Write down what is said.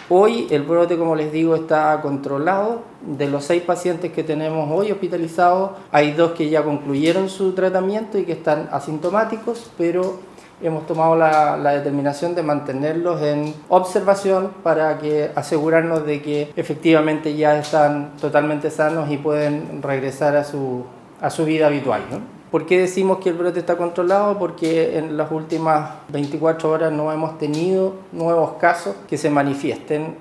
Hoy el brote, como les digo, está controlado. De los 6 pacientes que tenemos hoy hospitalizados, hay 2 que ya concluyeron su tratamiento y que están asintomáticos, pero hemos tomado la determinación de mantenerlos en observación para asegurarnos de que efectivamente ya están totalmente sanos y pueden regresar a su vida habitual, ¿no? ¿Por qué decimos que el brote está controlado? Porque en las últimas 24 horas no hemos tenido nuevos casos que se manifiesten